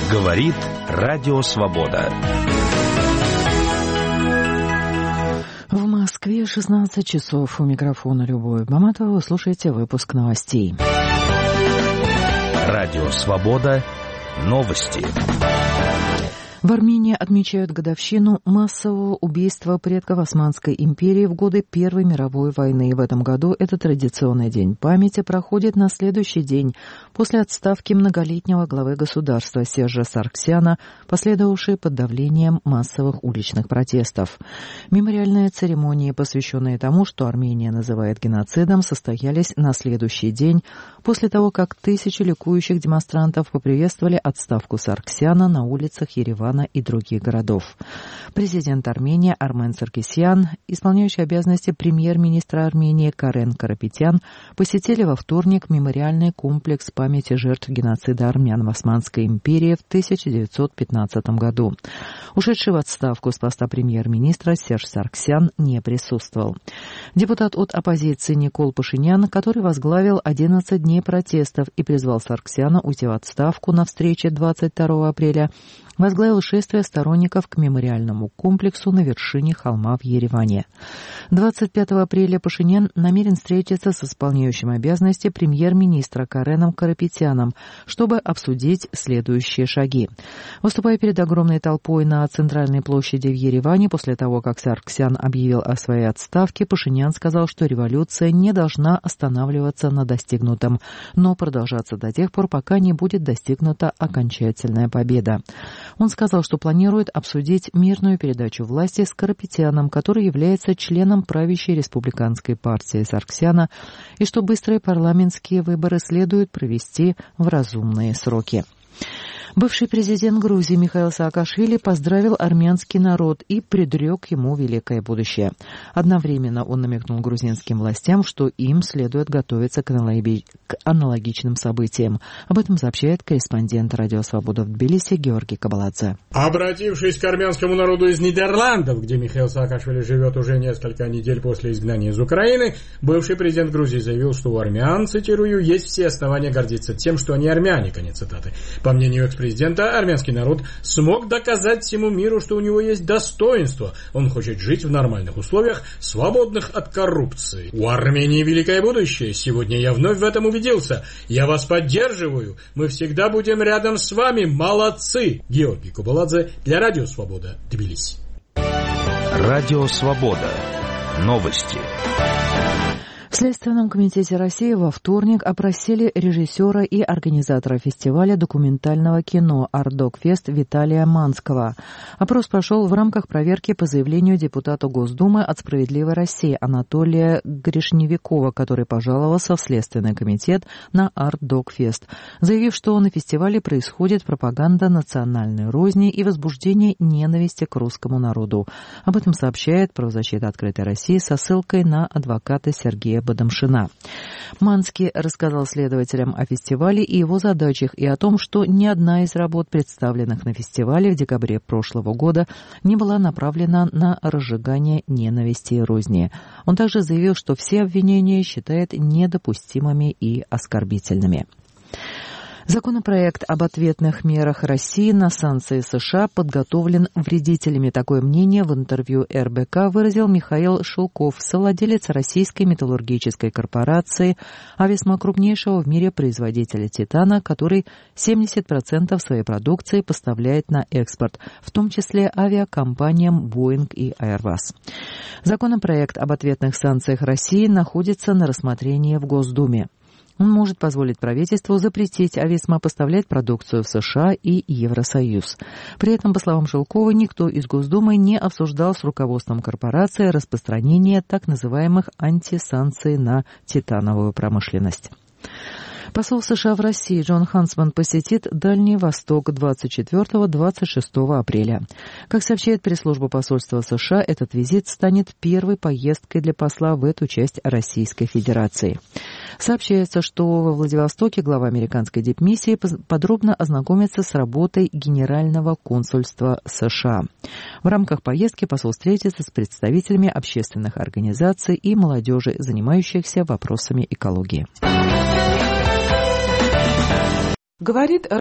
Говорит Радио Свобода. В Москве 16 часов. У микрофона Любовь Баматова. Вы слушаете выпуск новостей. Радио Свобода. Новости. В Армении отмечают годовщину массового убийства предков Османской империи в годы Первой мировой войны. В этом году этот традиционный день памяти проходит на следующий день после отставки многолетнего главы государства Сержа Саргсяна, последовавшей под давлением массовых уличных протестов. Мемориальные церемонии, посвященные тому, что Армения называет геноцидом, состоялись на следующий день после того, как тысячи ликующих демонстрантов поприветствовали отставку Саргсяна на улицах Еревана и других городов. Президент Армении Армен Саркисян, исполняющий обязанности премьер-министра Армении Карен Карапетян посетили во вторник мемориальный комплекс памяти жертв геноцида армян в Османской империи в 1915 году. Ушедший в отставку с поста премьер-министра Серж Саргсян не присутствовал. Депутат от оппозиции Никол Пашинян, который возглавил 11 дней протестов и призвал Саргсяна уйти в отставку на встрече 22 апреля, возглавил шествие сторонников к мемориальному комплексу на вершине холма в Ереване. 25 апреля Пашинян намерен встретиться с исполняющим обязанности премьер-министра Кареном Карапетяном, чтобы обсудить следующие шаги. Выступая перед огромной толпой на центральной площади в Ереване после того, как Саргсян объявил о своей отставке, Пашинян сказал, что революция не должна останавливаться на достигнутом, но продолжаться до тех пор, пока не будет достигнута окончательная победа. Он сказал, что планирует обсудить мирную передачу власти с Карапетяном, который является членом правящей республиканской партии Саргсяна, и что быстрые парламентские выборы следует провести в разумные сроки. Бывший президент Грузии Михаил Саакашвили поздравил армянский народ и предрек ему великое будущее. Одновременно он намекнул грузинским властям, что им следует готовиться к аналогичным событиям. Об этом сообщает корреспондент Радио Свобода в Тбилиси Георгий Кабаладзе. Обратившись к армянскому народу из Нидерландов, где Михаил Саакашвили живет уже несколько недель после изгнания из Украины, бывший президент Грузии заявил, что у армян, цитирую, есть все основания гордиться тем, что они армяне, конец цитаты. По мнению экс-президента, армянский народ смог доказать всему миру, что у него есть достоинство. Он хочет жить в нормальных условиях, свободных от коррупции. У Армении великое будущее. Сегодня я вновь в этом убедился. Я вас поддерживаю. Мы всегда будем рядом с вами. Молодцы! Георгий Кабаладзе для Радио Свобода, Тбилиси. Радио Свобода. Новости. В Следственном комитете России во вторник опросили режиссера и организатора фестиваля документального кино «Артдокфест» Виталия Манского. Опрос прошел в рамках проверки по заявлению депутата Госдумы от «Справедливой России» Анатолия Гришневикова, который пожаловался в Следственный комитет на «Артдокфест», заявив, что на фестивале происходит пропаганда национальной розни и возбуждение ненависти к русскому народу. Об этом сообщает правозащита «Открытой России» со ссылкой на адвоката Сергея Бадамшина. Манский рассказал следователям о фестивале и его задачах и о том, что ни одна из работ, представленных на фестивале в декабре прошлого года, не была направлена на разжигание ненависти и розни. Он также заявил, что все обвинения считает недопустимыми и оскорбительными. Законопроект об ответных мерах России на санкции США подготовлен вредителями. Такое мнение в интервью РБК выразил Михаил Шелков, совладелец российской металлургической корпорации, а весьма крупнейшего в мире производителя титана, который 70% своей продукции поставляет на экспорт, в том числе авиакомпаниям Boeing и Airbus. Законопроект об ответных санкциях России находится на рассмотрении в Госдуме. Он может позволить правительству запретить Авесма поставлять продукцию в США и Евросоюз. При этом, по словам Шелкова, никто из Госдумы не обсуждал с руководством корпорации распространение так называемых антисанкций на титановую промышленность. Посол США в России Джон Хансман посетит Дальний Восток 24-26 апреля. Как сообщает пресс-служба посольства США, этот визит станет первой поездкой для посла в эту часть Российской Федерации. Сообщается, что во Владивостоке глава американской дипмиссии подробно ознакомится с работой Генерального консульства США. В рамках поездки посол встретится с представителями общественных организаций и молодежи, занимающихся вопросами экологии. Говорит